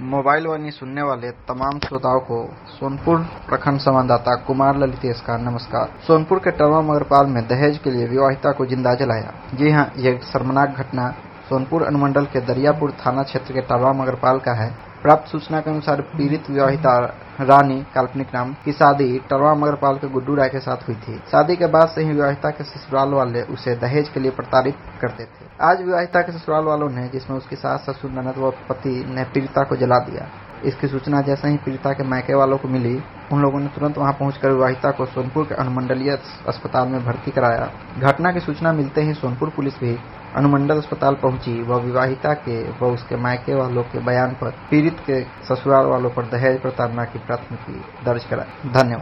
Mobile वाणी सुनने वाले तमाम श्रोताओं को सोनपुर प्रखंड संवाददाता कुमार ललितेश का नमस्कार। सोनपुर के टरवा मगरपाल में दहेज के लिए विवाहिता को जिंदा जलाया। जी हां, यह शर्मनाक घटना सोनपुर अनुमंडल के दरियापुर थाना क्षेत्र के टरवा मगरपाल का है। प्राप्त सूचना के अनुसार पीड़ित विवाहिता रानी काल्पनिक नाम की शादी टरवा मगरपाल के गुड्डू राय के साथ हुई थी। शादी के बाद से ही विवाहिता के ससुराल वाले उसे दहेज के लिए प्रताड़ित करते थे। आज विवाहिता के ससुराल वालों ने, जिसमें उसकी सास, ससुर, ननद व पति ने पीड़िता को जला दिया। इसकी सूचना जैसे ही पीड़िता के मायके वालों को मिली, उन लोगों ने तुरंत वहां पहुंचकर विवाहिता को सोनपुर के अनुमंडलीय अस्पताल में भर्ती कराया। घटना की सूचना मिलते ही सोनपुर पुलिस भी अनुमंडल अस्पताल पहुंची व विवाहिता के व उसके मायके वालों के बयान पर पीड़ित के ससुराल वालों पर दहेज प्रताड़ना की प्राथमिकी दर्ज कराई। धन्यवाद।